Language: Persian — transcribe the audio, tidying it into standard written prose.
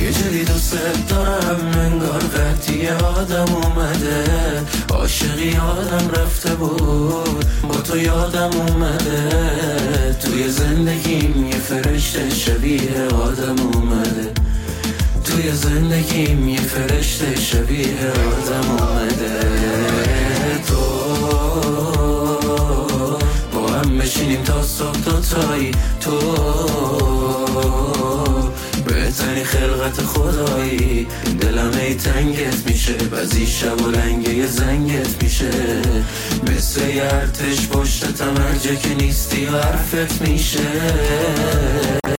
یه جوری دوست دارم انگار قطعی آدم اومده، عاشقی آدم رفته بود با تو یادم اومده، توی زندگیم یه فرشته شبیه آدم اومده، توی زندگیم یه فرشته شبیه آدم اومده. تو با هم بشینیم تا صبح دوتایی، تو بهترین خلقت خدایی، دلم ای تنگت میشه، بعضی شب و لنگه یه زنگت میشه، مثل یه ارتش پشتتم هر جا که نیستی حرفت میشه.